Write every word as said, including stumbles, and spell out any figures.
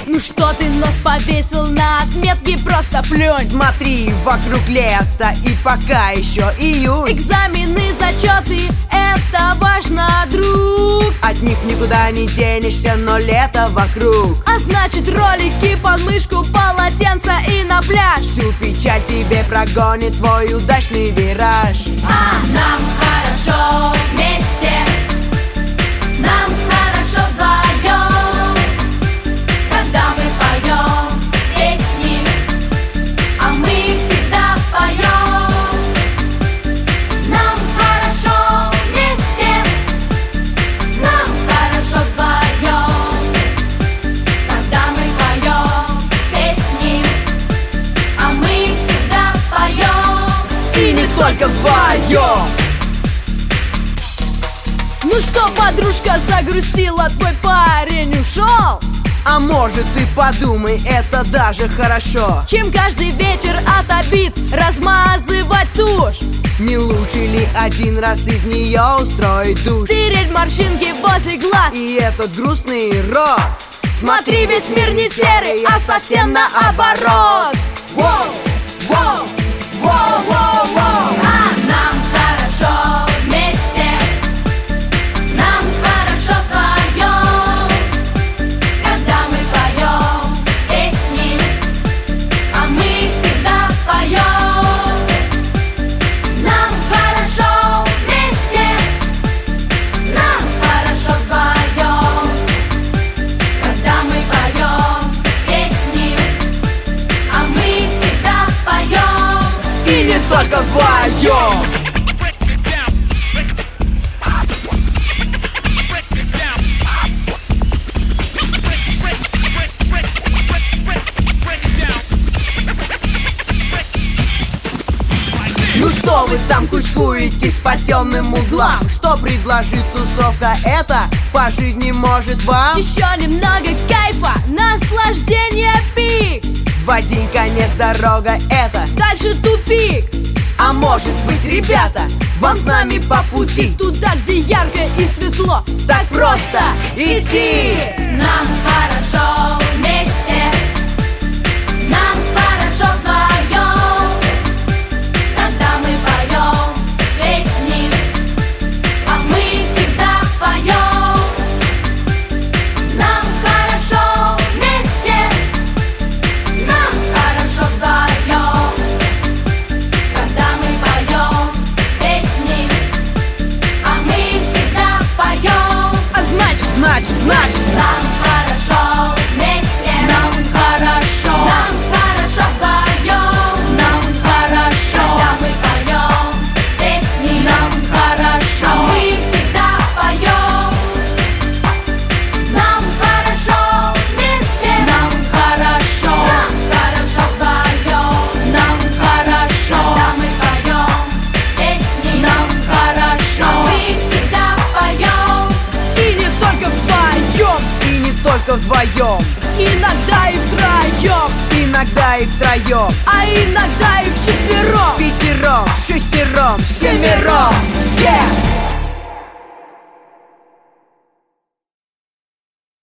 Ну что ты нос повесил на отметке, просто плюнь. Смотри, вокруг лето и пока еще июнь. Экзамены, зачеты, это важно, друг. От них никуда не денешься, но лето вокруг. А значит ролики под мышку, полотенца и на пляж. Всю печаль тебе прогонит твой удачный вираж. А нам хорошо вместе, нам хорошо вдвоем, когда мы поем песни, а мы их всегда поем. Нам хорошо вместе, нам хорошо вдвоем, когда мы поем песни, а мы их всегда поем. И не только вдвоем. Ну что, подружка, загрустила, твой парень ушел? А может, ты подумай, это даже хорошо. Чем каждый вечер от обид размазывать тушь? Не лучше ли один раз из нее устроить душ? Стереть морщинки возле глаз. И этот грустный рот. Смотри, весь мир не серый, а совсем наоборот. Воу, воу, воу, воу, воу. А нам хорошо вместе, нам хорошо вдвоем, когда мы поем песни, а мы их всегда поем. Нам хорошо вместе, нам хорошо вдвоем, когда мы поем песни, а мы их всегда поем. И не только вдвоем. Ну что вы там кучкуетесь по темным углам? Что предложит тусовка, это по жизни может вам? Еще немного кайфа, наслаждение, пик. В один конец дорога, это Дальше тупик. а может быть, ребята, вам с нами по пути. Туда, где ярко и светло, Так просто идти. нам хорошо вместе, нам хорошо вдвоем, когда мы поем песни, а мы их всегда поем. Нам хорошо вместе, нам хорошо вдвоем, когда мы поем песни, а мы их всегда поем. А значит, значит, значит, Нам хорошо вместе, нам хорошо, нам хорошо вдвоем, нам хорошо, когда мы поем песни, нам а хорошо. мы их всегда поем. Нам хорошо вместе, Нам хорошо, нам хорошо вдвоем, нам хорошо, когда мы поем песни, нам а хорошо. мы их всегда поем. И не только вдвоем, и не только вдвоем, Иногда и втроем, иногда и втроем, а иногда и вчетвером. пятером, шестером, семером. Yeah!